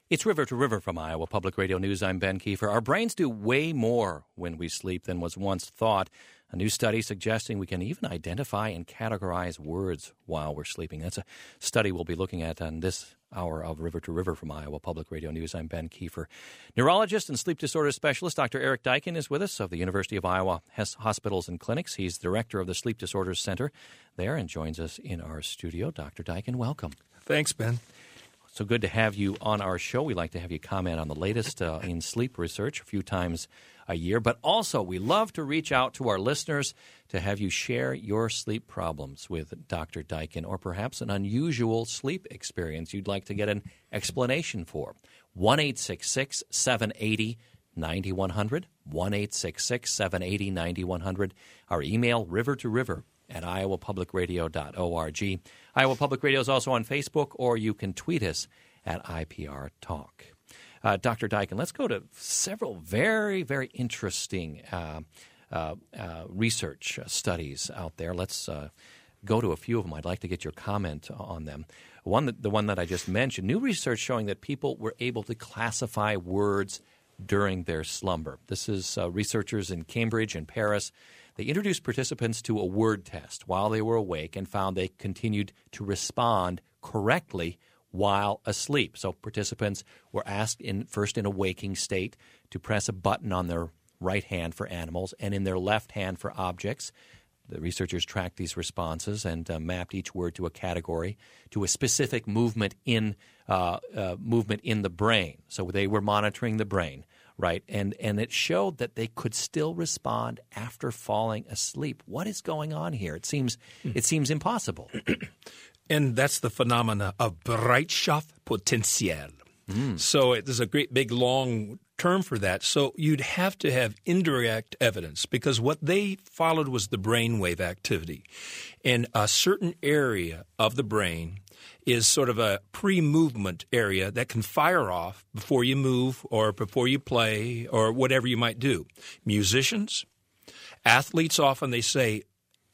It's River to River from Iowa Public Radio News. I'm Ben Kiefer. Our brains do way more when we sleep than was once thought. A new study suggesting we can even identify and categorize words while we're sleeping. That's a study we'll be looking at on this hour of River to River from Iowa Public Radio News. I'm Ben Kiefer. Neurologist and sleep disorders specialist Dr. Eric Deiken is with us of the University of Iowa Hospitals and Clinics. He's director of the Sleep Disorders Center there and joins us in our studio. Dr. Deiken, welcome. Thanks, Ben. So good to have you on our show. We like to have you comment on the latest in sleep research a few times a year. But also, we love to reach out to our listeners to have you share your sleep problems with Dr. Deiken, or perhaps an unusual sleep experience you'd like to get an explanation for. 1-866-780-9100, 1-866-780-9100. Our email, rivertoriver@iowapublicradio.org. Iowa Public Radio is also on Facebook, or you can tweet us at IPR Talk. Dr. Deiken, let's go to several very, very interesting research studies out there. Let's go to a few of them. I'd like to get your comment on them. The one that I just mentioned, new research showing that people were able to classify words during their slumber. This is researchers in Cambridge and Paris. They introduced participants to a word test while they were awake and found they continued to respond correctly while asleep. So participants were asked first in a waking state to press a button on their right hand for animals and in their left hand for objects. The researchers tracked these responses and mapped each word to a category, to a specific movement in the brain. So they were monitoring the brain, right? And it showed that they could still respond after falling asleep. What is going on here? It seems impossible. And that's the phenomena of Bereitschaftspotential. So there's a great big long term for that. So you'd have to have indirect evidence, because what they followed was the brainwave activity. And a certain area of the brain is sort of a pre-movement area that can fire off before you move or before you play or whatever you might do. Musicians, athletes, often they say,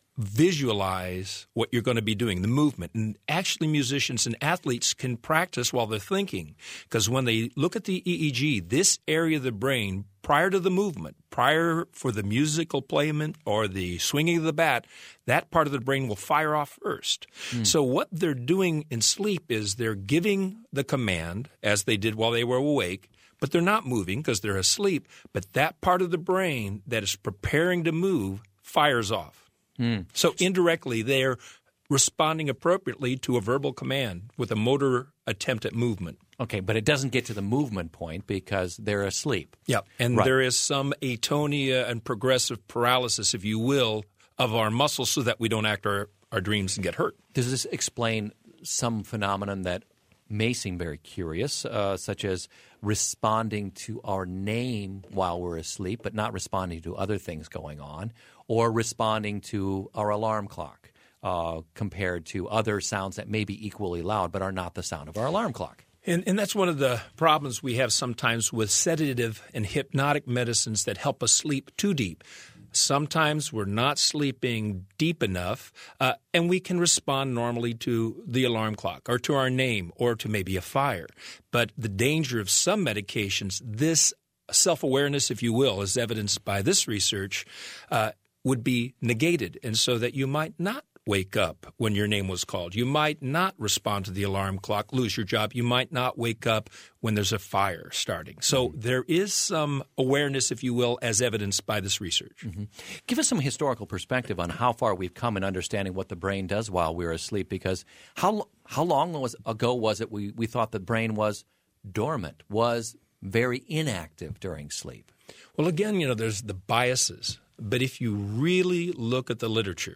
visualize what you're going to be doing, the movement. And actually musicians and athletes can practice while they're thinking, because when they look at the EEG, this area of the brain prior to the movement, prior for the musical playment or the swinging of the bat, that part of the brain will fire off first. So what they're doing in sleep is they're giving the command, as they did while they were awake, but they're not moving because they're asleep. But that part of the brain that is preparing to move fires off. So indirectly, they're responding appropriately to a verbal command with a motor attempt at movement. Okay, but it doesn't get to the movement point because they're asleep. Yeah, and there is some atonia and progressive paralysis, if you will, of our muscles so that we don't act our dreams and get hurt. Does this explain some phenomenon that may seem very curious, such as responding to our name while we're asleep, but not responding to other things going on, or responding to our alarm clock compared to other sounds that may be equally loud but are not the sound of our alarm clock? And that's one of the problems we have sometimes with sedative and hypnotic medicines that help us sleep too deep. Sometimes we're not sleeping deep enough, and we can respond normally to the alarm clock or to our name or to maybe a fire. But the danger of some medications, this self-awareness, if you will, as evidenced by this research, would be negated, and so that you might not wake up when your name was called. You might not respond to the alarm clock, lose your job. You might not wake up when there's a fire starting. So there is some awareness, if you will, as evidenced by this research. Give us some historical perspective on how far we've come in understanding what the brain does while we're asleep, because how long ago was it we thought the brain was dormant, was very inactive during sleep? Well, again, there's the biases. But if you really look at the literature,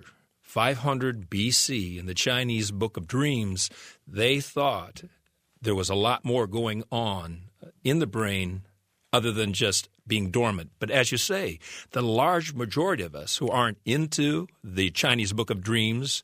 500 BC in the Chinese Book of Dreams, they thought there was a lot more going on in the brain other than just being dormant. But as you say, the large majority of us who aren't into the Chinese Book of Dreams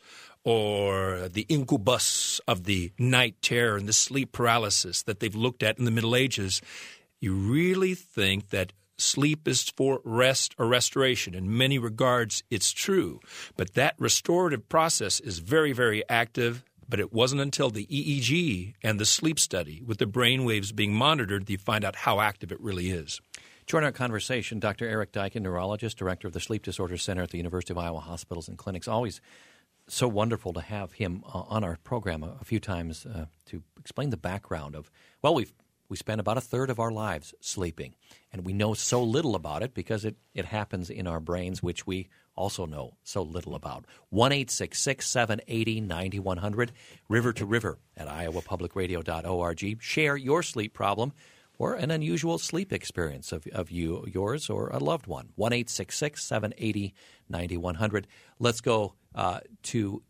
or the incubus of the night terror and the sleep paralysis that they've looked at in the Middle Ages, you really think that sleep is for rest or restoration. In many regards, it's true. But that restorative process is very, very active But it wasn't until the EEG and the sleep study with the brain waves being monitored that you find out how active it really is. Join our conversation, Dr. Eric Deichen, neurologist, director of the Sleep Disorders Center at the University of Iowa Hospitals and Clinics. Always so wonderful to have him on our program a few times to explain the background of, well, we spend about a third of our lives sleeping, and we know so little about it because it happens in our brains, which we also know so little about. 1-866-780-9100, river to river at iowapublicradio.org. Share your sleep problem or an unusual sleep experience of yours or a loved one. 1-866-780-9100. Let's go to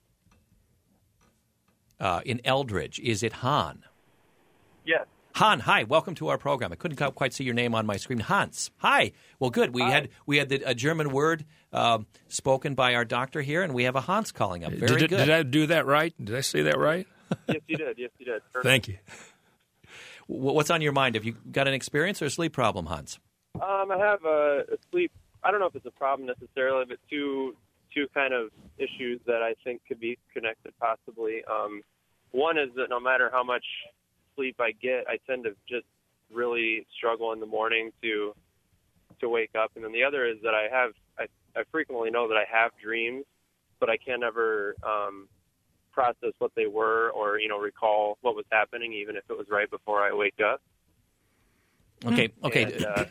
in Eldridge. Is it Han? Yes. Han, hi. Welcome to our program. I couldn't quite see your name on my screen. Hans, hi. Well, good. We had a German word spoken by our doctor here, and we have a Hans calling up. Very good. Did I do that right? Did I say that right? Yes, you did. Perfect. Thank you. What's on your mind? Have you got an experience or a sleep problem, Hans? I have a sleep. I don't know if it's a problem necessarily, but two kind of issues that I think could be connected possibly. One is that no matter how much sleep I get, I tend to just really struggle in the morning to wake up. And then the other is that I frequently know that I have dreams, but I can't ever process what they were or, recall what was happening, even if it was right before I wake up. Okay. And,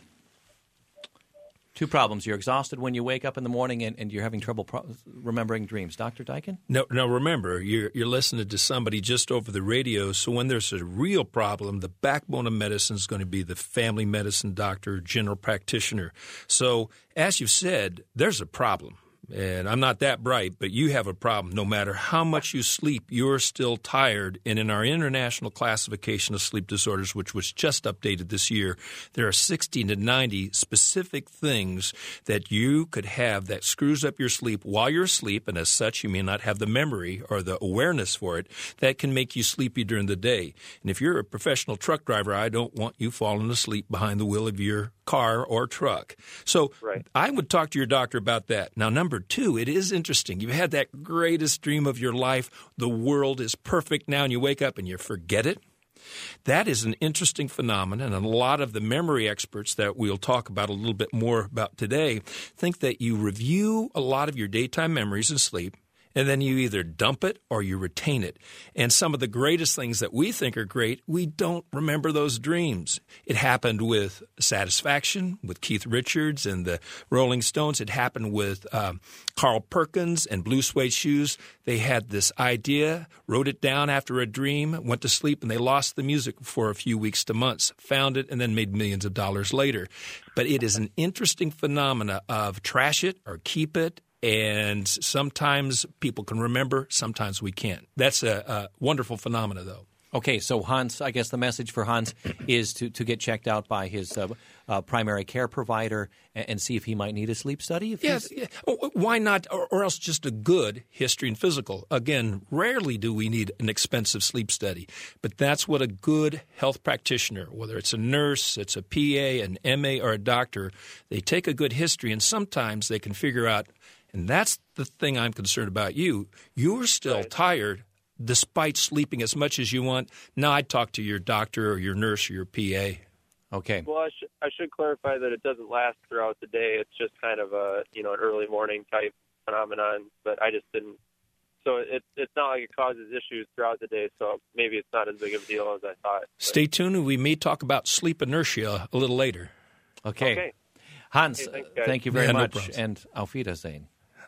two problems. You're exhausted when you wake up in the morning, and you're having trouble remembering dreams. Dr. Deichen? No, remember, you're listening to somebody just over the radio, so when there's a real problem, the backbone of medicine is going to be the family medicine doctor, general practitioner. So, as you've said, there's a problem. And I'm not that bright, but you have a problem. No matter how much you sleep, you're still tired. And in our International Classification of Sleep Disorders, which was just updated this year, there are 60 to 90 specific things that you could have that screws up your sleep while you're asleep, and as such, you may not have the memory or the awareness for it, that can make you sleepy during the day. And if you're a professional truck driver, I don't want you falling asleep behind the wheel of your car or truck. So right. I would talk to your doctor about that. Now, number two, it is interesting. You've had that greatest dream of your life. The world is perfect now, and you wake up and you forget it. That is an interesting phenomenon, and a lot of the memory experts that we'll talk about a little bit more about today think that you review a lot of your daytime memories in sleep, and then you either dump it or you retain it. And some of the greatest things that we think are great, we don't remember those dreams. It happened with Satisfaction, with Keith Richards and the Rolling Stones. It happened with Carl Perkins and Blue Suede Shoes. They had this idea, wrote it down after a dream, went to sleep, and they lost the music for a few weeks to months, found it, and then made millions of dollars later. But it is an interesting phenomena of trash it or keep it. And sometimes people can remember, sometimes we can't. That's a wonderful phenomena, though. Okay, so Hans, I guess the message for Hans is to get checked out by his primary care provider and see if he might need a sleep study. Yes, yeah. Why not? Or else just a good history and physical. Again, rarely do we need an expensive sleep study, but that's what a good health practitioner, whether it's a nurse, it's a PA, an MA, or a doctor, they take a good history, and sometimes they can figure out. And that's the thing I'm concerned about you. You're still tired despite sleeping as much as you want. Now I'd talk to your doctor or your nurse or your PA. Okay. Well, I should clarify that it doesn't last throughout the day. It's just kind of an early morning type phenomenon, but I just didn't. So it's not like it causes issues throughout the day, so maybe it's not as big of a deal as I thought. Stay tuned. We may talk about sleep inertia a little later. Okay. Hans, thanks, thank you very much. No and Auf Wiedersehen.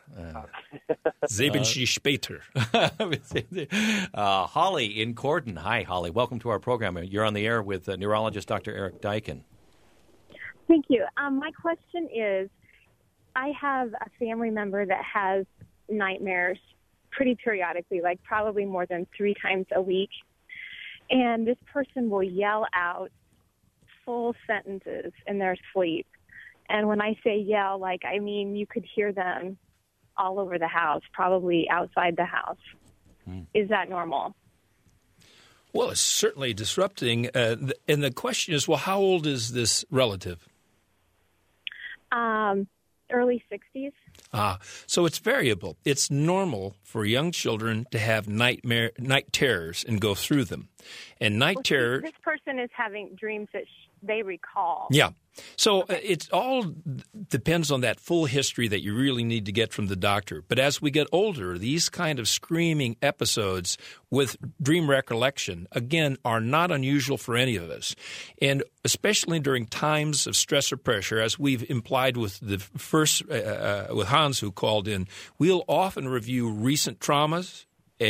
Sehen Sie später. Holly in Corden. Hi, Holly. Welcome to our program. You're on the air with neurologist Dr. Eric Deichen. Thank you. My question is, I have a family member that has nightmares pretty periodically, like probably more than 3 times a week. And this person will yell out full sentences in their sleep. And when I say yell, I mean you could hear them all over the house, probably outside the house. Is that normal? Well, it's certainly disrupting. And the question is, well, how old is this relative? Early 60s. So it's variable. It's normal for young children to have night terrors and go through them. And terror. This person is having dreams that they recall. Yeah. So it all depends on that full history that you really need to get from the doctor. But as we get older, these kind of screaming episodes with dream recollection, again, are not unusual for any of us. And especially during times of stress or pressure, as we've implied with the first, with Hans who called in, we'll often review recent traumas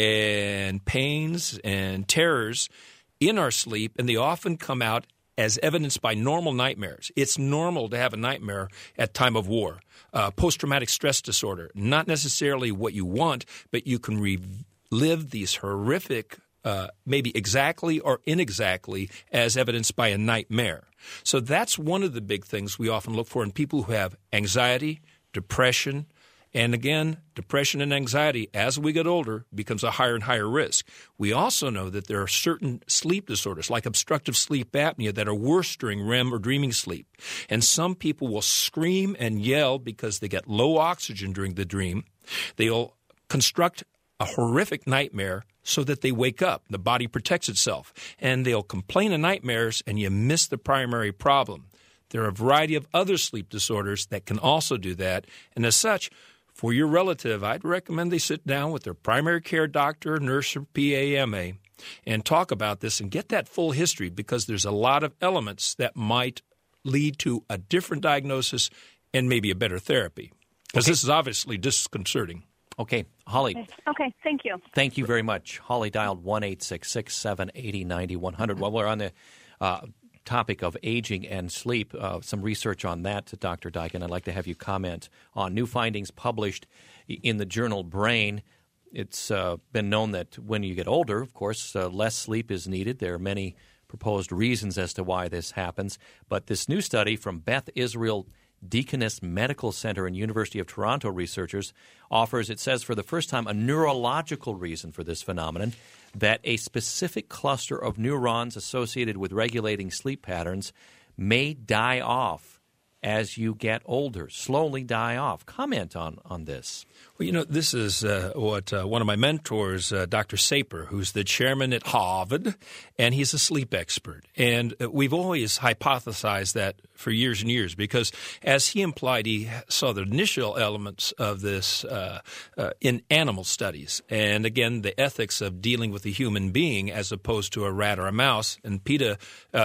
and pains and terrors in our sleep, and they often come out as evidenced by normal nightmares. It's normal to have a nightmare at time of war. Post-traumatic stress disorder, not necessarily what you want, but you can relive these horrific, maybe exactly or inexactly, as evidenced by a nightmare. So that's one of the big things we often look for in people who have anxiety, depression, and again, depression and anxiety, as we get older, becomes a higher and higher risk. We also know that there are certain sleep disorders, like obstructive sleep apnea, that are worse during REM or dreaming sleep. And some people will scream and yell because they get low oxygen during the dream. They'll construct a horrific nightmare so that they wake up. The body protects itself. And they'll complain of nightmares, and you miss the primary problem. There are a variety of other sleep disorders that can also do that. And as such, for your relative, I'd recommend they sit down with their primary care doctor, nurse, or PAMA and talk about this and get that full history, because there's a lot of elements that might lead to a different diagnosis and maybe a better therapy, because this is obviously disconcerting. Okay, Holly. Okay, thank you. Thank you very much. Holly dialed 1-866-780-9100. While we're on the topic of aging and sleep, some research on that, Dr. Deiken. I'd like to have you comment on new findings published in the journal Brain. It's been known that when you get older, of course, less sleep is needed. There are many proposed reasons as to why this happens. But this new study from Beth Israel Deaconess Medical Center and University of Toronto researchers offers, it says, for the first time, a neurological reason for this phenomenon, that a specific cluster of neurons associated with regulating sleep patterns may die off as you get older, slowly die off. Comment on this. Well, this is what one of my mentors, Dr. Saper, who's the chairman at Harvard, and he's a sleep expert. And we've always hypothesized that for years and years, because as he implied, he saw the initial elements of this in animal studies. And again, the ethics of dealing with a human being as opposed to a rat or a mouse. And PETA,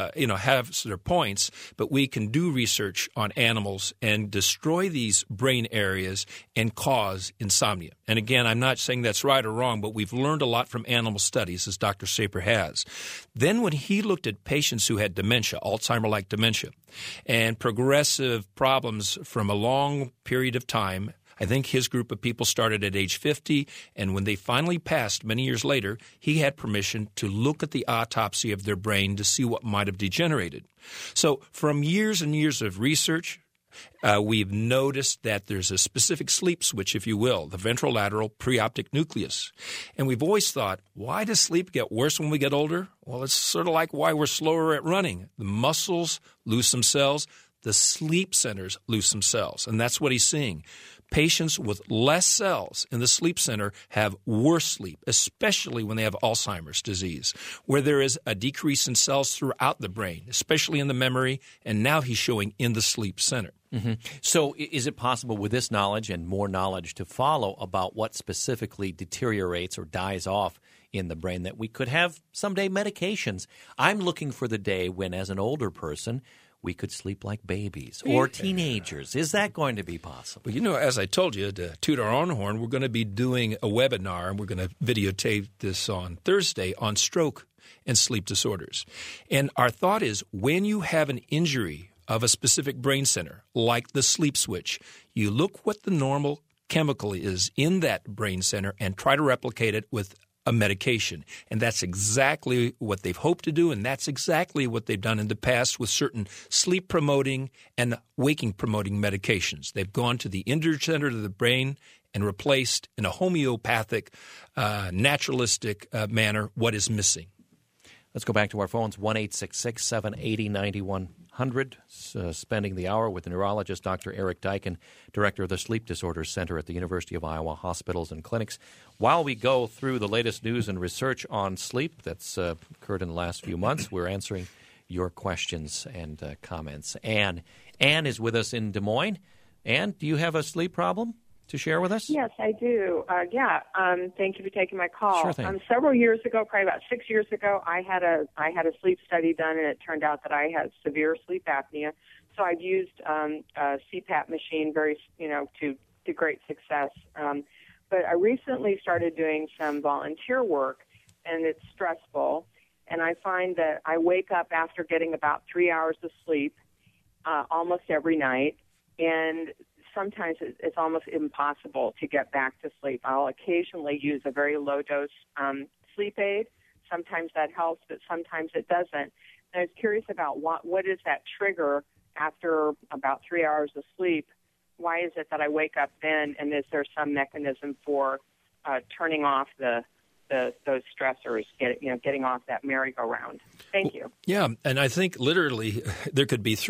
have their points, but we can do research on animals and destroy these brain areas and cause insomnia. And again, I'm not saying that's right or wrong, but we've learned a lot from animal studies, as Dr. Saper has. Then when he looked at patients who had dementia, Alzheimer-like dementia, and progressive problems from a long period of time, I think his group of people started at age 50, and when they finally passed many years later, he had permission to look at the autopsy of their brain to see what might have degenerated. So from years and years of research, we've noticed that there's a specific sleep switch, if you will, the ventrolateral preoptic nucleus. And we've always thought, why does sleep get worse when we get older? Well, it's sort of like why we're slower at running. The muscles lose some cells, the sleep centers lose some cells, and that's what he's seeing. Patients with less cells in the sleep center have worse sleep, especially when they have Alzheimer's disease, where there is a decrease in cells throughout the brain, especially in the memory, and now he's showing in the sleep center. Mm-hmm. So is it possible with this knowledge and more knowledge to follow about what specifically deteriorates or dies off in the brain that we could have someday medications? I'm looking for the day when, as an older person, we could sleep like babies or teenagers. Is that going to be possible? Well, as I told you, to toot our own horn, we're going to be doing a webinar, and we're going to videotape this on Thursday on stroke and sleep disorders. And our thought is, when you have an injury of a specific brain center, like the sleep switch, you look what the normal chemical is in that brain center and try to replicate it with a medication. And that's exactly what they've hoped to do, and that's exactly what they've done in the past with certain sleep-promoting and waking-promoting medications. They've gone to the injured center of the brain and replaced, in a homeopathic, naturalistic manner, what is missing. Let's go back to our phones, 1-866-780-9100. 1-800, spending the hour with neurologist Dr. Eric Deichen, director of the Sleep Disorders Center at the University of Iowa Hospitals and Clinics. While we go through the latest news and research on sleep that's occurred in the last few months, we're answering your questions and comments. Anne is with us in Des Moines. Anne, do you have a sleep problem to share with us? Yes, I do. Thank you for taking my call. Sure thing. Several years ago, probably about 6 years ago, I had a sleep study done, and it turned out that I had severe sleep apnea. So I've used a CPAP machine to great success. But I recently started doing some volunteer work, and it's stressful. And I find that I wake up after getting about 3 hours of sleep almost every night, and sometimes it's almost impossible to get back to sleep. I'll occasionally use a very low-dose sleep aid. Sometimes that helps, but sometimes it doesn't. And I was curious about what is that trigger after about 3 hours of sleep? Why is it that I wake up then, and is there some mechanism for turning off those stressors, getting off that merry-go-round? Thank you. Yeah, and I think literally there could be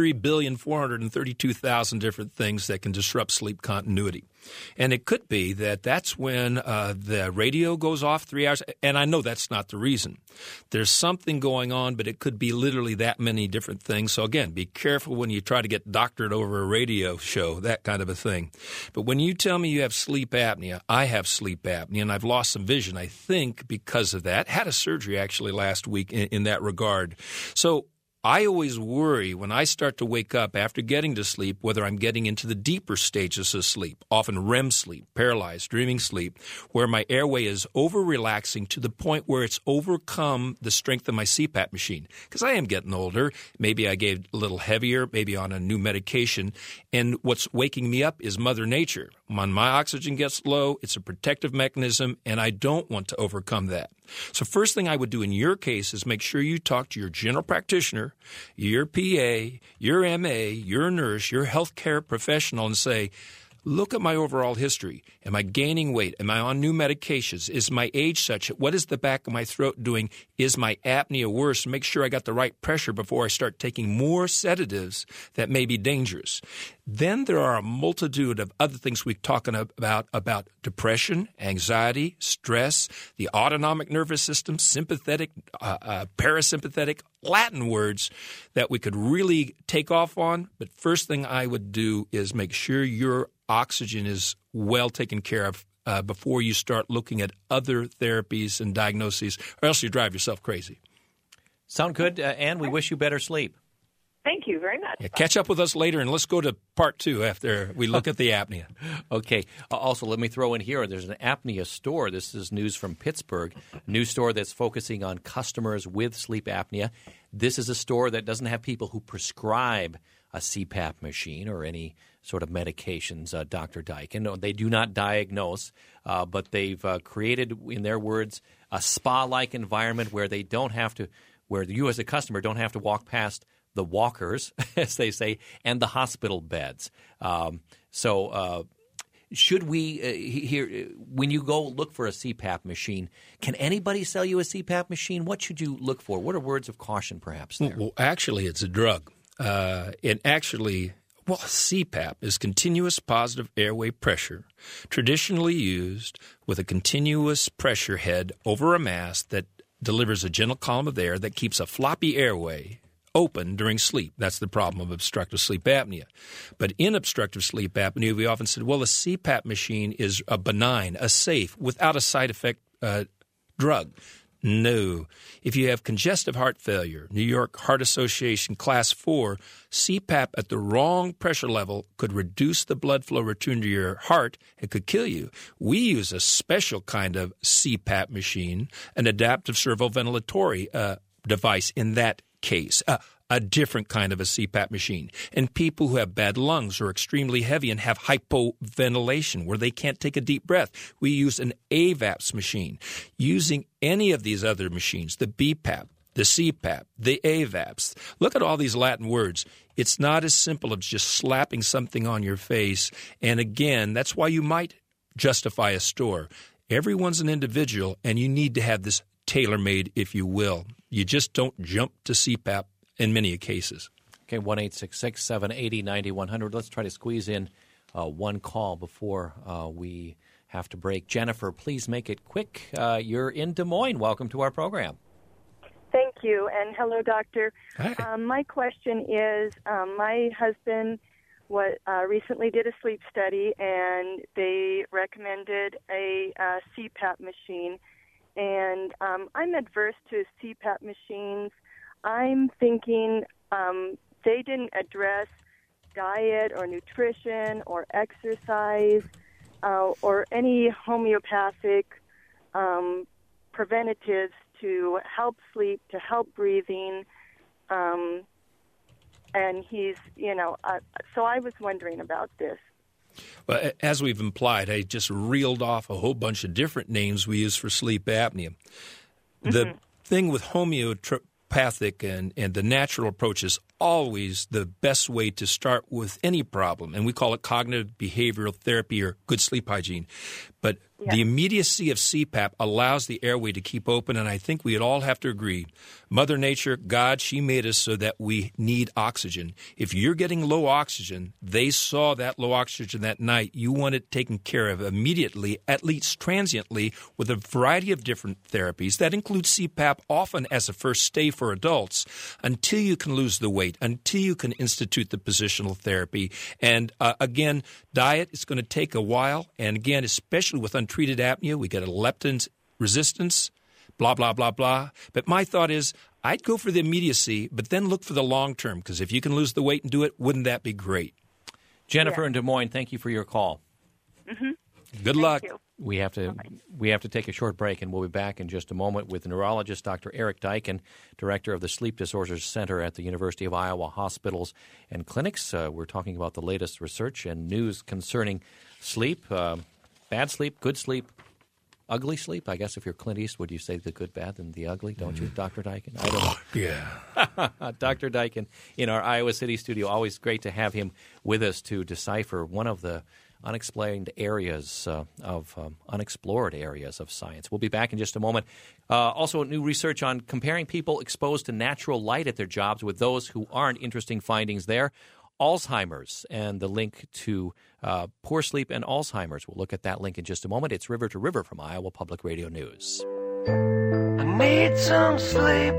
3,432,000 different things that can disrupt sleep continuity. And it could be that that's when the radio goes off 3 hours, and I know that's not the reason. There's something going on, but it could be literally that many different things. So again, be careful when you try to get doctored over a radio show, that kind of a thing. But when you tell me you have sleep apnea, I have sleep apnea, and I've lost some vision, I think, because of that. Had a surgery actually last week in that regard. So I always worry when I start to wake up after getting to sleep whether I'm getting into the deeper stages of sleep, often REM sleep, paralyzed, dreaming sleep, where my airway is over-relaxing to the point where it's overcome the strength of my CPAP machine. Because I am getting older. Maybe I gave a little heavier, maybe on a new medication. And what's waking me up is Mother Nature. When my oxygen gets low, it's a protective mechanism, and I don't want to overcome that. So first thing I would do in your case is make sure you talk to your general practitioner, your PA, your MA, your nurse, your healthcare professional, and say, look at my overall history. Am I gaining weight? Am I on new medications? Is my age such? What is the back of my throat doing? Is my apnea worse? Make sure I got the right pressure before I start taking more sedatives that may be dangerous. Then there are a multitude of other things we're talking about depression, anxiety, stress, the autonomic nervous system, sympathetic, parasympathetic, Latin words that we could really take off on. But first thing I would do is make sure your oxygen is well taken care of before you start looking at other therapies and diagnoses, or else you drive yourself crazy. Sound good, Anne? We wish you better sleep. Thank you very much. Yeah, catch up with us later, and let's go to part 2 after we look at the apnea. Okay. Also, let me throw in here, there's an apnea store. This is news from Pittsburgh, a news store that's focusing on customers with sleep apnea. This is a store that doesn't have people who prescribe a CPAP machine or any sort of medications, Dr. Deichen. No, they do not diagnose, but they've created, in their words, a spa-like environment where they don't have to, where you as a customer don't have to walk past the walkers, as they say, and the hospital beds. Should we when you go look for a CPAP machine, can anybody sell you a CPAP machine? What should you look for? What are words of caution perhaps there? Well, actually, it's a drug. CPAP is continuous positive airway pressure, traditionally used with a continuous pressure head over a mask that delivers a gentle column of air that keeps a floppy airway open during sleep. That's the problem of obstructive sleep apnea. But in obstructive sleep apnea, we often said, well, a CPAP machine is a benign, a safe, without a side effect drug. No. If you have congestive heart failure, New York Heart Association Class 4, CPAP at the wrong pressure level could reduce the blood flow return to your heart. It could kill you. We use a special kind of CPAP machine, an adaptive servoventilatory device in that case, a different kind of a CPAP machine. And people who have bad lungs or extremely heavy and have hypoventilation where they can't take a deep breath, we use an AVAPS machine. Using any of these other machines, the BPAP, the CPAP, the AVAPS, look at all these Latin words. It's not as simple as just slapping something on your face. And again, that's why you might justify a store. Everyone's an individual, and you need to have this tailor-made, if you will. You just don't jump to CPAP in many cases. Okay, 1-866-780-9100. Let's try to squeeze in one call before we have to break. Jennifer, please make it quick. You're in Des Moines. Welcome to our program. Thank you, and hello, doctor. Hi. My question is, my husband recently did a sleep study, and they recommended a CPAP machine, and I'm adverse to CPAP machines. I'm thinking they didn't address diet or nutrition or exercise or any homeopathic preventatives to help sleep, to help breathing, and he's, so I was wondering about this. Well, as we've implied, I just reeled off a whole bunch of different names we use for sleep apnea. The thing with homeopathic and the natural approach is always the best way to start with any problem, and we call it cognitive behavioral therapy or good sleep hygiene. But the immediacy of CPAP allows the airway to keep open, and I think we'd all have to agree, Mother Nature, God, she made us so that we need oxygen. If you're getting low oxygen, they saw that low oxygen that night, you want it taken care of immediately, at least transiently, with a variety of different therapies. That includes CPAP often as a first stay for adults until you can lose the weight, until you can institute the positional therapy. And again, diet is going to take a while. And again, especially with untreated apnea, we get a leptin resistance, blah, blah, blah, blah. But my thought is I'd go for the immediacy, but then look for the long term, because if you can lose the weight and do it, wouldn't that be great? Jennifer in Des Moines, thank you for your call. Good luck. Thank you. We have to take a short break, and we'll be back in just a moment with neurologist Dr. Eric Deichen, director of the Sleep Disorders Center at the University of Iowa Hospitals and Clinics. We're talking about the latest research and news concerning sleep, bad sleep, good sleep, ugly sleep. I guess if you're Clint Eastwood, you say the good, bad, and the ugly, don't you, Dr. Deichen? I don't know. Yeah. Dr. Deichen in our Iowa City studio. Always great to have him with us to decipher one of the unexplained areas unexplored areas of science. We'll be back in just a moment. Also, new research on comparing people exposed to natural light at their jobs with those who aren't. Interesting findings there. Alzheimer's and the link to poor sleep and Alzheimer's. We'll look at that link in just a moment. It's River to River from Iowa Public Radio News. I need some sleep.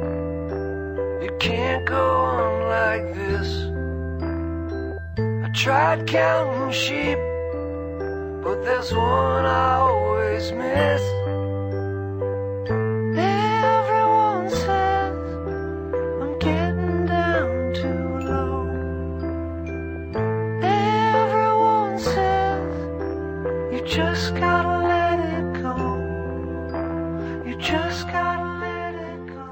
You can't go on like this. I tried counting sheep, but there's one I always miss. Everyone says I'm getting down too low. Everyone says you just gotta let it go. You just gotta let it go.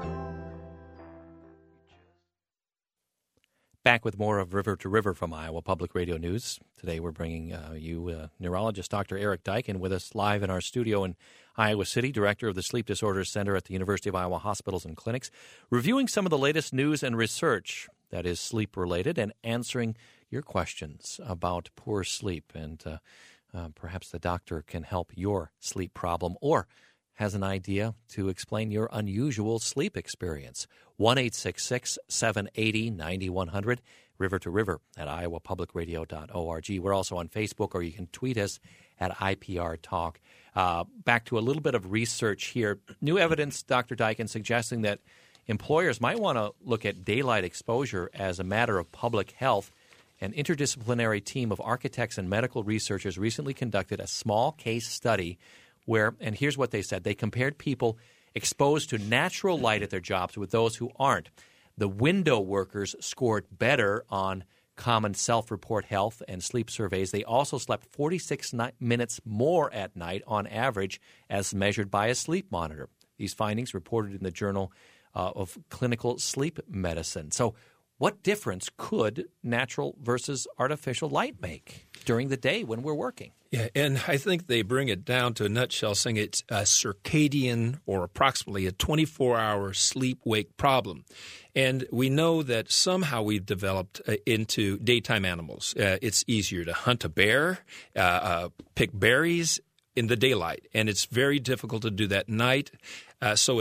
Back with more of River to River from Iowa Public Radio News. Today we're bringing you neurologist Dr. Eric Deichen with us live in our studio in Iowa City, director of the Sleep Disorders Center at the University of Iowa Hospitals and Clinics, reviewing some of the latest news and research that is sleep-related and answering your questions about poor sleep. And perhaps the doctor can help your sleep problem or has an idea to explain your unusual sleep experience. 1-866-780-9100, River to River at iowapublicradio.org. We're also on Facebook, or you can tweet us at IPR Talk. Back to a little bit of research here. New evidence, Dr. Deichen, suggesting that employers might want to look at daylight exposure as a matter of public health. An interdisciplinary team of architects and medical researchers recently conducted a small case study where, and here's what they said, they compared people exposed to natural light at their jobs with those who aren't. The window workers scored better on common self-report health and sleep surveys. They also slept 46 minutes more at night on average as measured by a sleep monitor. These findings reported in the Journal of Clinical Sleep Medicine. So what difference could natural versus artificial light make during the day when we're working? Yeah, and I think they bring it down to a nutshell, saying it's a circadian or approximately a 24-hour sleep-wake problem. And we know that somehow we've developed into daytime animals. It's easier to hunt a bear, pick berries in the daylight, and it's very difficult to do that at night. So it's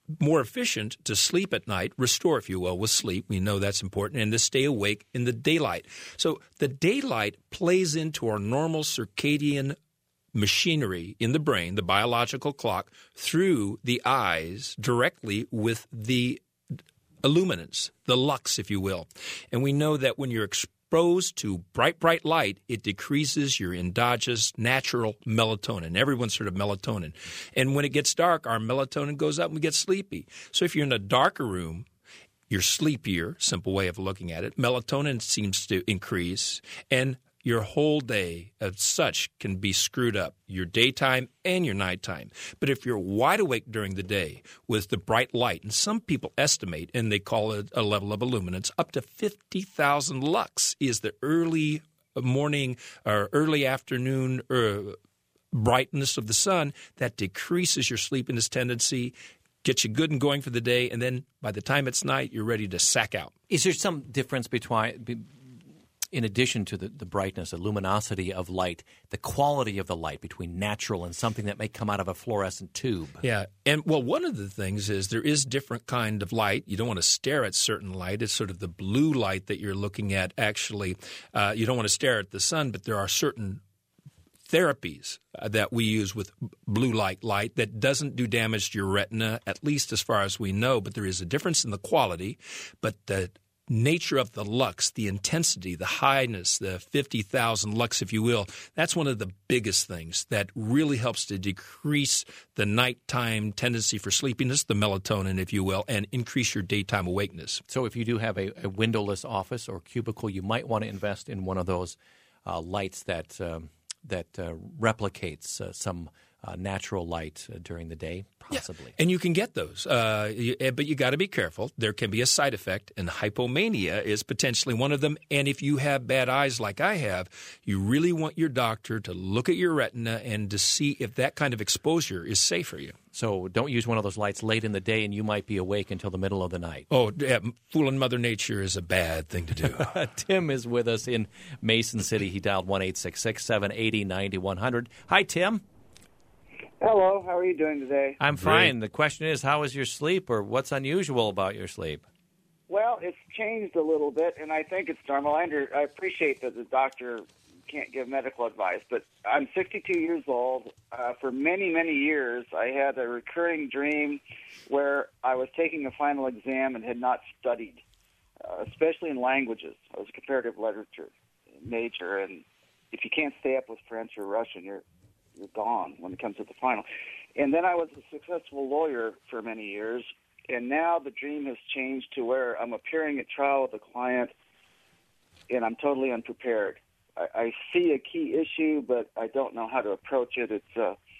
more efficient to sleep at night, restore, if you will, with sleep. We know that's important, and to stay awake in the daylight. So the daylight plays into our normal circadian machinery in the brain, the biological clock, through the eyes directly with the illuminance, the lux, if you will. And we know that when you're exposed to bright light, it decreases your endogenous natural melatonin. Everyone's heard of melatonin. And when it gets dark, our melatonin goes up and we get sleepy. So if you're in a darker room, you're sleepier, simple way of looking at it. Melatonin seems to increase, and your whole day as such can be screwed up, your daytime and your nighttime. But if you're wide awake during the day with the bright light, and some people estimate, and they call it a level of illuminance, up to 50,000 lux is the early morning or early afternoon brightness of the sun that decreases your sleepiness tendency, gets you good and going for the day, and then by the time it's night, you're ready to sack out. Is there some difference between, in addition to the brightness, the luminosity of light, the quality of the light between natural and something that may come out of a fluorescent tube? Yeah. And, well, one of the things is there is different kind of light. You don't want to stare at certain light. It's sort of the blue light that you're looking at, actually. You don't want to stare at the sun, but there are certain therapies that we use with blue light that doesn't do damage to your retina, at least as far as we know. But there is a difference in the quality. But the nature of the lux, the intensity, the highness, the 50,000 lux, if you will, that's one of the biggest things that really helps to decrease the nighttime tendency for sleepiness, the melatonin, if you will, and increase your daytime awakeness. So if you do have a windowless office or cubicle, you might want to invest in one of those lights that replicates some natural light during the day, possibly. Yeah. And you can get those, but you got to be careful. There can be a side effect, and hypomania is potentially one of them. And if you have bad eyes like I have, you really want your doctor to look at your retina and to see if that kind of exposure is safe for you. So don't use one of those lights late in the day, and you might be awake until the middle of the night. Oh, yeah, fooling Mother Nature is a bad thing to do. Tim is with us in Mason City. He dialed 1-866-780-9100. Hi, Tim. Hello, how are you doing today? I'm fine. The question is, how is your sleep, or what's unusual about your sleep? Well, it's changed a little bit, and I think it's normal. I appreciate that the doctor can't give medical advice, but I'm 62 years old. For many, many years, I had a recurring dream where I was taking a final exam and had not studied, especially in languages. I was a comparative literature major, and if you can't stay up with French or Russian, you're gone when it comes to the final. And then I was a successful lawyer for many years, and now the dream has changed to where I'm appearing at trial with a client, and I'm totally unprepared. I see a key issue, but I don't know how to approach it. It's,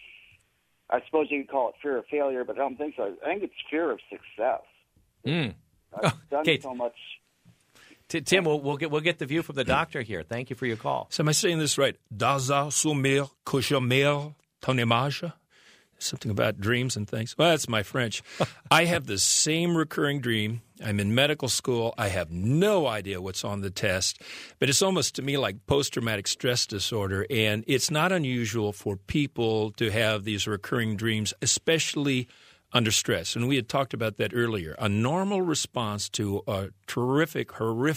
I suppose you could call it fear of failure, but I don't think so. I think it's fear of success. I've done so much. Tim, we'll get the view from the doctor here. Thank you for your call. So am I saying this right? Daza sumir koshamir tonemaja? Something about dreams and things. Well, that's my French. I have the same recurring dream. I'm in medical school. I have no idea what's on the test, but it's almost to me like post-traumatic stress disorder, and it's not unusual for people to have these recurring dreams, especially under stress. And we had talked about that earlier. A normal response to a horrific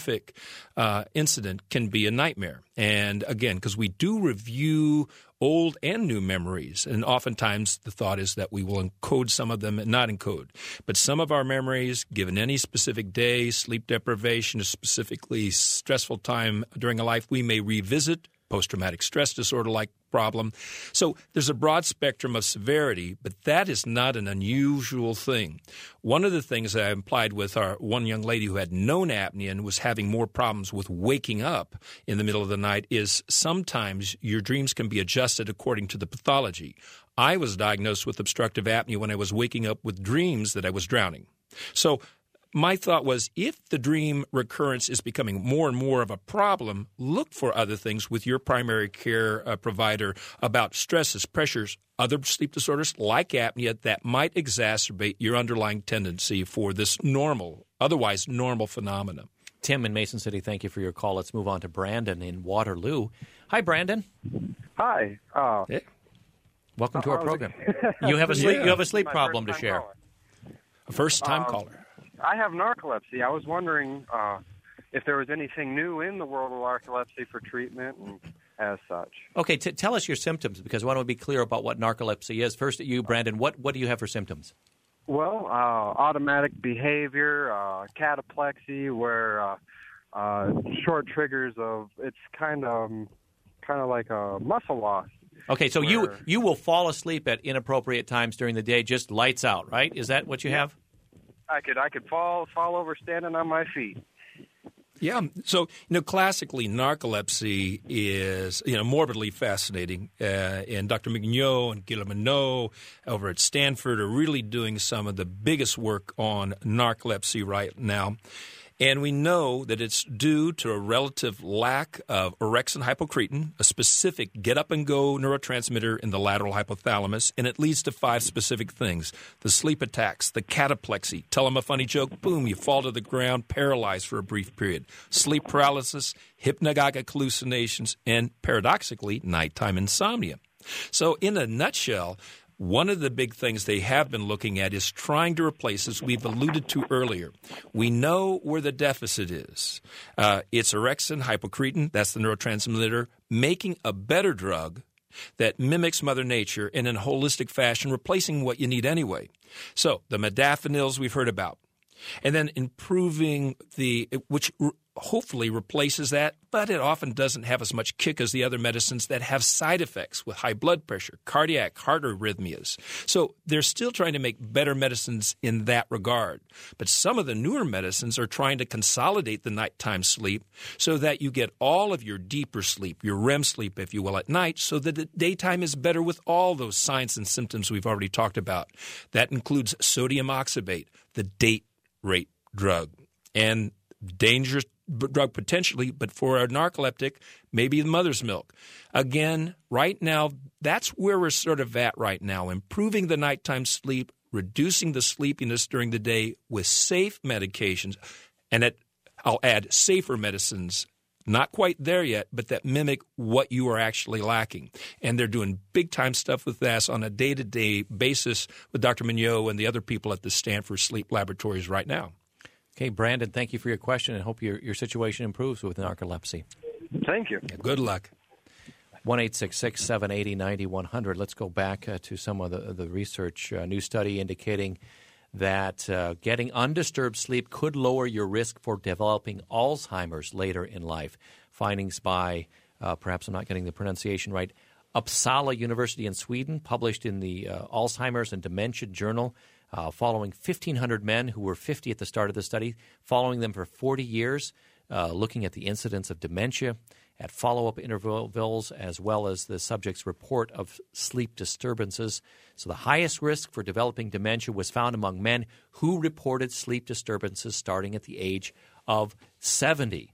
incident can be a nightmare. And again, because we do review old and new memories, and oftentimes the thought is that we will encode some of them and not encode. But some of our memories, given any specific day, sleep deprivation, a specifically stressful time during a life, we may revisit post-traumatic stress disorder-like problem. So there's a broad spectrum of severity, but that is not an unusual thing. One of the things that I implied with our one young lady who had known apnea and was having more problems with waking up in the middle of the night is sometimes your dreams can be adjusted according to the pathology. I was diagnosed with obstructive apnea when I was waking up with dreams that I was drowning. So my thought was, if the dream recurrence is becoming more and more of a problem, look for other things with your primary care provider about stresses, pressures, other sleep disorders like apnea that might exacerbate your underlying tendency for this otherwise normal phenomena. Tim in Mason City, thank you for your call. Let's move on to Brandon in Waterloo. Hi, Brandon. Hi. Welcome to our program. You have a sleep problem to share. First-time caller. I have narcolepsy. I was wondering if there was anything new in the world of narcolepsy for treatment and as such. Okay, tell us your symptoms, because I want to be clear about what narcolepsy is. First, you, Brandon, what do you have for symptoms? Well, automatic behavior, cataplexy, where short triggers of, it's kind of like a muscle loss. Okay, so you will fall asleep at inappropriate times during the day, just lights out, right? Is that what you have? I could fall over standing on my feet. Yeah. So, classically, narcolepsy is, morbidly fascinating. And Dr. Mignot and Guilleminot over at Stanford are really doing some of the biggest work on narcolepsy right now. And we know that it's due to a relative lack of orexin hypocretin, a specific get-up-and-go neurotransmitter in the lateral hypothalamus, and it leads to 5 specific things: the sleep attacks, the cataplexy, tell them a funny joke, boom, you fall to the ground, paralyzed for a brief period, sleep paralysis, hypnagogic hallucinations, and, paradoxically, nighttime insomnia. So, in a nutshell, one of the big things they have been looking at is trying to replace, as we've alluded to earlier. We know where the deficit is. It's orexin hypocretin, that's the neurotransmitter, making a better drug that mimics Mother Nature and in a holistic fashion, replacing what you need anyway. So the modafinils we've heard about. And then improving which hopefully replaces that, but it often doesn't have as much kick as the other medicines that have side effects with high blood pressure, cardiac, heart arrhythmias. So they're still trying to make better medicines in that regard. But some of the newer medicines are trying to consolidate the nighttime sleep so that you get all of your deeper sleep, your REM sleep, if you will, at night, so that the daytime is better with all those signs and symptoms we've already talked about. That includes sodium oxybate, the date rate drug, and dangerous drug potentially, but for a narcoleptic, maybe the mother's milk. Again, right now, that's where we're sort of at right now, improving the nighttime sleep, reducing the sleepiness during the day with safe medications, and I'll add safer medicines, not quite there yet, but that mimic what you are actually lacking. And they're doing big-time stuff with that on a day-to-day basis with Dr. Mignot and the other people at the Stanford Sleep Laboratories right now. Okay, Brandon, thank you for your question, and hope your situation improves with narcolepsy. Thank you. Yeah, good luck. 1-866-780-9100. Let's go back to some of the research. New study indicating that getting undisturbed sleep could lower your risk for developing Alzheimer's later in life. Findings by, perhaps I'm not getting the pronunciation right, Uppsala University in Sweden, published in the Alzheimer's and Dementia Journal, following 1,500 men who were 50 at the start of the study, following them for 40 years, looking at the incidence of dementia at follow-up intervals, as well as the subject's report of sleep disturbances. So the highest risk for developing dementia was found among men who reported sleep disturbances starting at the age of 70.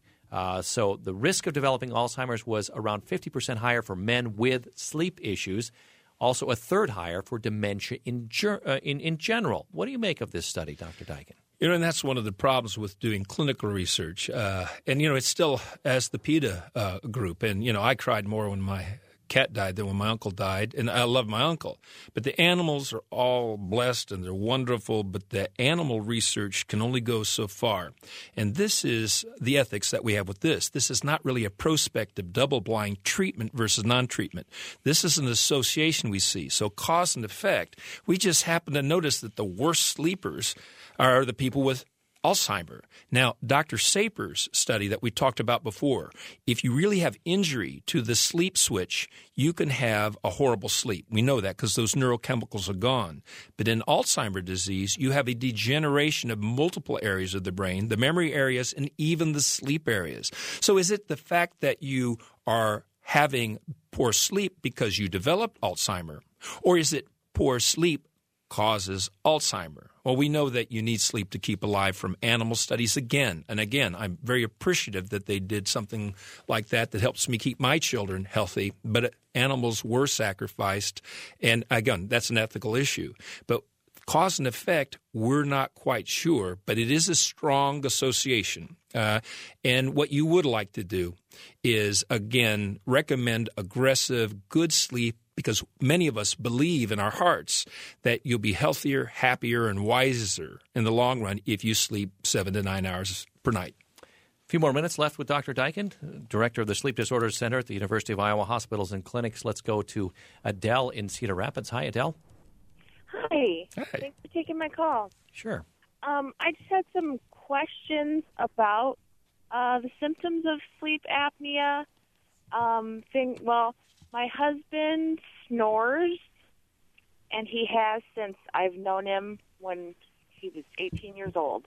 So the risk of developing Alzheimer's was around 50% higher for men with sleep issues, also a third higher for dementia in general. What do you make of this study, Dr. Deiken? And that's one of the problems with doing clinical research. It's still as the PETA group. And, I cried more when my cat died than when my uncle died. And I love my uncle. But the animals are all blessed and they're wonderful. But the animal research can only go so far. And this is the ethics that we have with this. This is not really a prospective double-blind treatment versus non-treatment. This is an association we see. So cause and effect. We just happen to notice that the worst sleepers are the people with Alzheimer. Now, Dr. Saper's study that we talked about before, if you really have injury to the sleep switch, you can have a horrible sleep. We know that because those neurochemicals are gone. But in Alzheimer's disease, you have a degeneration of multiple areas of the brain, the memory areas, and even the sleep areas. So is it the fact that you are having poor sleep because you developed Alzheimer? Or is it poor sleep causes Alzheimer? Well, we know that you need sleep to keep alive from animal studies again and again. I'm very appreciative that they did something like that helps me keep my children healthy, but animals were sacrificed. And again, that's an ethical issue. But cause and effect, we're not quite sure, but it is a strong association. And what you would like to do is, again, recommend aggressive, good sleep because many of us believe in our hearts that you'll be healthier, happier, and wiser in the long run if you sleep 7 to 9 hours per night. A few more minutes left with Dr. Deichen, Director of the Sleep Disorders Center at the University of Iowa Hospitals and Clinics. Let's go to Adele in Cedar Rapids. Hi, Adele. Hi. Hi. Thanks for taking my call. Sure. I just had some questions about the symptoms of sleep apnea. Well, my husband snores, and he has since I've known him when he was 18 years old.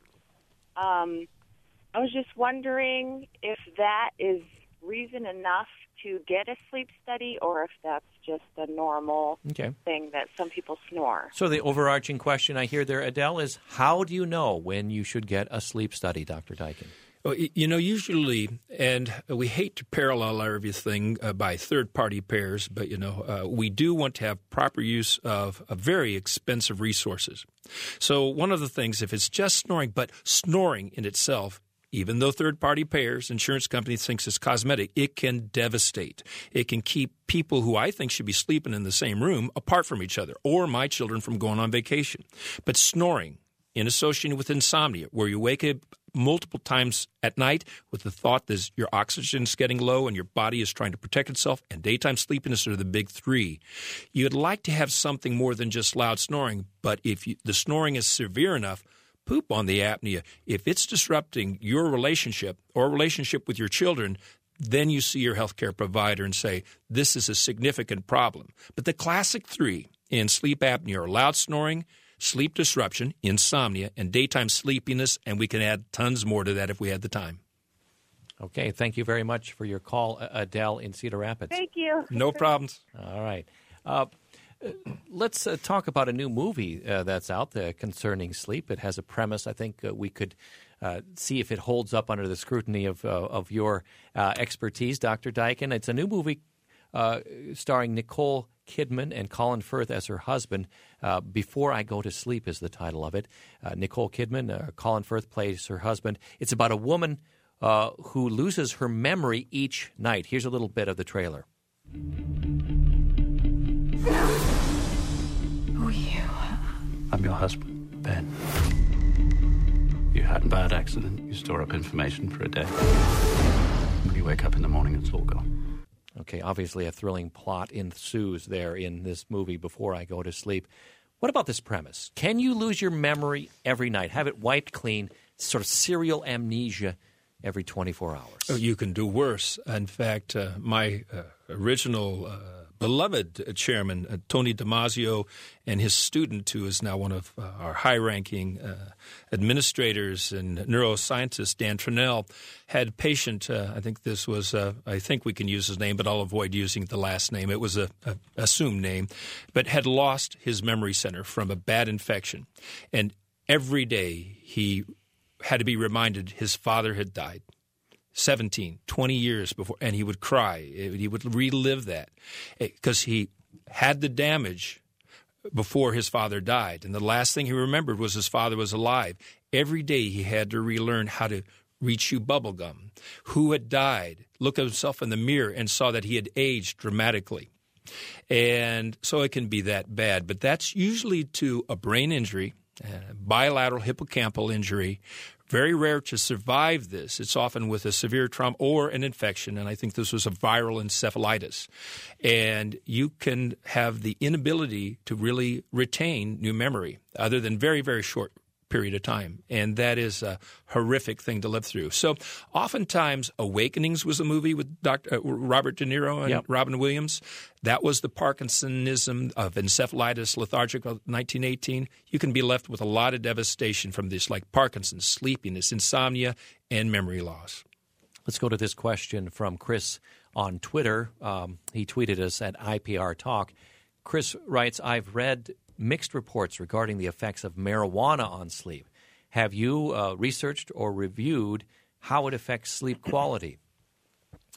I was just wondering if that is reason enough to get a sleep study or if that's just a normal thing that some people snore. So the overarching question I hear there, Adele, is how do you know when you should get a sleep study, Dr. Deichen? Well, usually, and we hate to parallel everything by third-party pairs, but, we do want to have proper use of very expensive resources. So one of the things, if it's just snoring, but snoring in itself, even though third-party payers, insurance companies thinks it's cosmetic, it can devastate. It can keep people who I think should be sleeping in the same room apart from each other, or my children from going on vacation. But snoring, in association with insomnia, where you wake up multiple times at night with the thought that your oxygen is getting low and your body is trying to protect itself, and daytime sleepiness are the big three. You'd like to have something more than just loud snoring, but if the snoring is severe enough, poop on the apnea. If it's disrupting your relationship or relationship with your children, then you see your healthcare provider and say, this is a significant problem. But the classic three in sleep apnea are loud snoring, sleep disruption, insomnia, and daytime sleepiness, and we can add tons more to that if we had the time. Okay, thank you very much for your call, Adele in Cedar Rapids. Thank you. No problems. All right. Let's talk about a new movie that's out there concerning sleep. It has a premise. I think we could see if it holds up under the scrutiny of your expertise, Dr. Deichen. It's a new movie starring Nicole Kidman and Colin Firth as her husband. Before I Go to Sleep is the title of it. Nicole Kidman, Colin Firth plays her husband. It's about a woman who loses her memory each night. Here's a little bit of the trailer. Who are you? I'm your husband, Ben. You had a bad accident. You store up information for a day. When you wake up in the morning, it's all gone. Okay, obviously a thrilling plot ensues there in this movie, Before I Go to Sleep. What about this premise? Can you lose your memory every night, have it wiped clean, sort of serial amnesia every 24 hours? Oh, you can do worse. In fact, my original beloved chairman, Tony Damasio, and his student, who is now one of our high-ranking administrators and neuroscientists, Dan Trunell, had a patient, I think this was, I think we can use his name, but I'll avoid using the last name. It was a assumed name, but had lost his memory center from a bad infection. And every day he had to be reminded his father had died. 17, 20 years before, and he would cry. He would relive that because he had the damage before his father died. And the last thing he remembered was his father was alive. Every day he had to relearn how to rechew bubble gum, who had died, look at himself in the mirror and saw that he had aged dramatically. And so it can be that bad. But that's usually to a brain injury, bilateral hippocampal injury. Very rare to survive this. It's often with a severe trauma or an infection, and I think this was a viral encephalitis. And you can have the inability to really retain new memory other than very, very short period of time, and that is a horrific thing to live through. So oftentimes, Awakenings was a movie with Dr. Robert De Niro and Robin Williams. That was the Parkinsonism of encephalitis, lethargic of 1918. You can be left with a lot of devastation from this, like Parkinson's, sleepiness, insomnia, and memory loss. Let's go to this question from Chris on Twitter. He tweeted us at IPR Talk. Chris writes, I've read mixed reports regarding the effects of marijuana on sleep. Have you researched or reviewed how it affects sleep quality?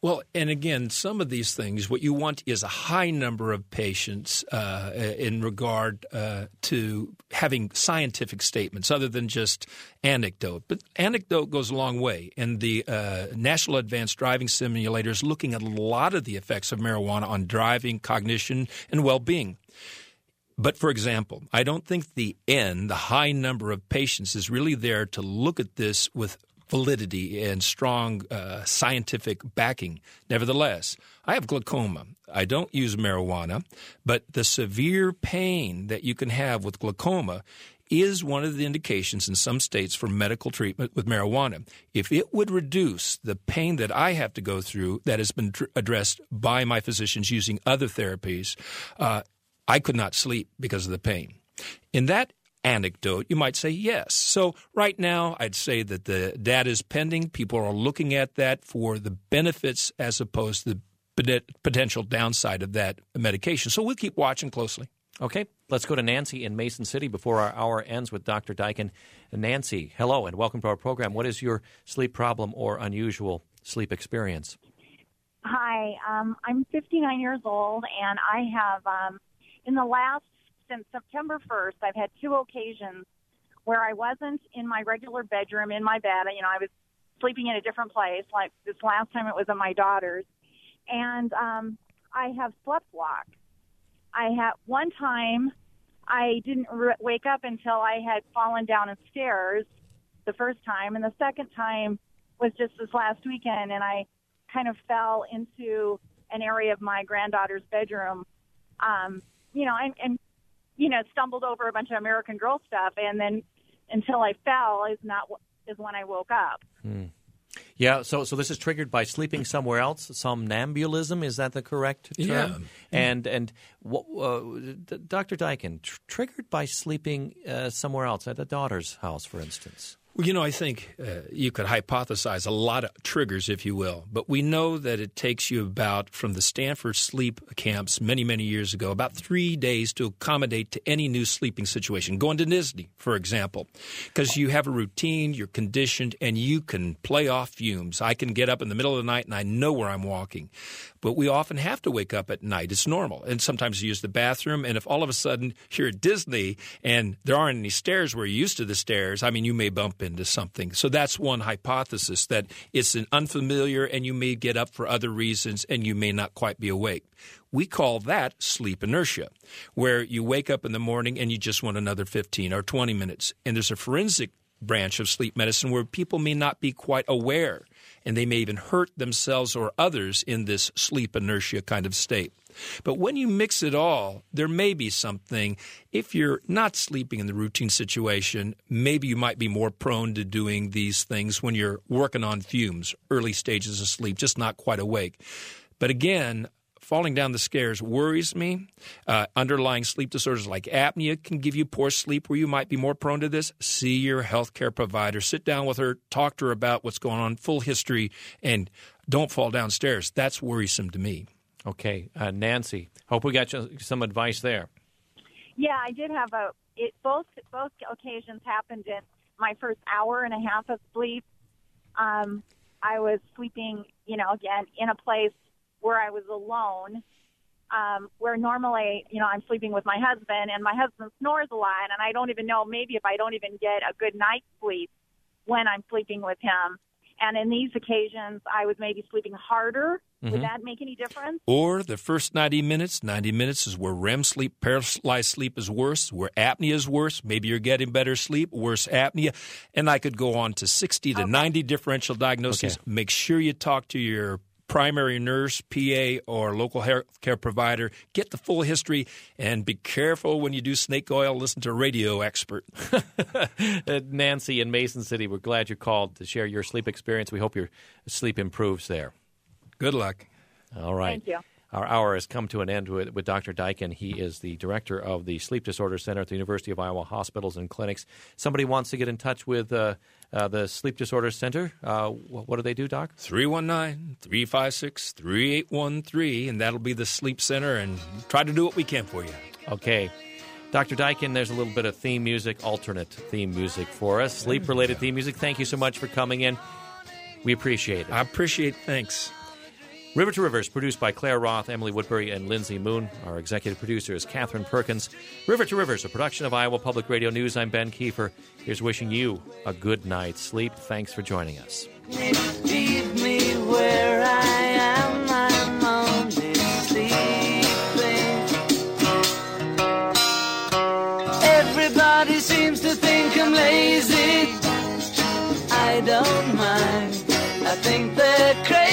Well, and again, some of these things, what you want is a high number of patients in regard to having scientific statements other than just anecdote. But anecdote goes a long way. And the National Advanced Driving Simulator is looking at a lot of the effects of marijuana on driving, cognition, and well-being. But, for example, I don't think the high number of patients, is really there to look at this with validity and strong scientific backing. Nevertheless, I have glaucoma. I don't use marijuana, but the severe pain that you can have with glaucoma is one of the indications in some states for medical treatment with marijuana. If it would reduce the pain that I have to go through that has been addressed by my physicians using other therapies, I could not sleep because of the pain. In that anecdote, you might say yes. So right now, I'd say that the data is pending. People are looking at that for the benefits as opposed to the potential downside of that medication. So we'll keep watching closely. Okay, let's go to Nancy in Mason City before our hour ends with Dr. Deiken. Nancy, hello and welcome to our program. What is your sleep problem or unusual sleep experience? Hi, I'm 59 years old, and I have, since September 1st, I've had 2 occasions where I wasn't in my regular bedroom in my bed. You know, I was sleeping in a different place. Like this last time, it was at my daughter's, and I have slept walk. I had one time I didn't wake up until I had fallen down the stairs the first time, and the second time was just this last weekend, and I kind of fell into an area of my granddaughter's bedroom, stumbled over a bunch of American Girl stuff, and then until I fell is when I woke up. Yeah, so this is triggered by sleeping somewhere else, somnambulism. Is that the correct term? Yeah. And Dr. Deiken, triggered by sleeping somewhere else, at a daughter's house, for instance. Well, I think you could hypothesize a lot of triggers, if you will. But we know that it takes you from the Stanford sleep camps many, many years ago, about 3 days to accommodate to any new sleeping situation. Going to Disney, for example, because you have a routine, you're conditioned, and you can play off fumes. I can get up in the middle of the night, and I know where I'm walking. But we often have to wake up at night. It's normal. And sometimes you use the bathroom, and if all of a sudden you're at Disney and there aren't any stairs where you're used to the stairs, you may bump into something. So that's one hypothesis, that it's an unfamiliar and you may get up for other reasons and you may not quite be awake. We call that sleep inertia, where you wake up in the morning and you just want another 15 or 20 minutes. And there's a forensic branch of sleep medicine where people may not be quite aware, and they may even hurt themselves or others in this sleep inertia kind of state. But when you mix it all, there may be something. If you're not sleeping in the routine situation, maybe you might be more prone to doing these things when you're working on fumes, early stages of sleep, just not quite awake. But again, falling down the stairs worries me. Underlying sleep disorders like apnea can give you poor sleep where you might be more prone to this. See your healthcare provider. Sit down with her. Talk to her about what's going on, full history, and don't fall downstairs. That's worrisome to me. Okay. Nancy, hope we got you some advice there. Yeah, I did have both occasions happened in my first hour and a half of sleep. I was sleeping, again, in a place where I was alone, where normally, I'm sleeping with my husband, and my husband snores a lot, and I don't even know, maybe if I don't even get a good night's sleep when I'm sleeping with him. And in these occasions, I was maybe sleeping harder. Would that make any difference? Or the first 90 minutes is where REM sleep, paralyzed sleep is worse, where apnea is worse. Maybe you're getting better sleep, worse apnea. And I could go on to 60 to 90 differential diagnoses. Okay. Make sure you talk to your primary nurse, PA, or local healthcare provider. Get the full history, and be careful when you do snake oil. Listen to a radio expert. Nancy in Mason City, we're glad you called to share your sleep experience. We hope your sleep improves there. Good luck. All right. Thank you. Our hour has come to an end with Dr. Deiken. He is the director of the Sleep Disorder Center at the University of Iowa Hospitals and Clinics. Somebody wants to get in touch with the Sleep Disorder Center. What do they do, Doc? 319-356-3813, and that'll be the Sleep Center, and try to do what we can for you. Okay. Dr. Deiken, there's a little bit of theme music, alternate theme music for us, sleep-related theme music. Thank you so much for coming in. We appreciate it. I appreciate it. Thanks. River to River is produced by Claire Roth, Emily Woodbury, and Lindsay Moon. Our executive producer is Catherine Perkins. River to River is a production of Iowa Public Radio News. I'm Ben Kiefer. Here's wishing you a good night's sleep. Thanks for joining us. Leave me where I am. I'm only sleeping. Everybody seems to think I'm lazy. I don't mind. I think they're crazy.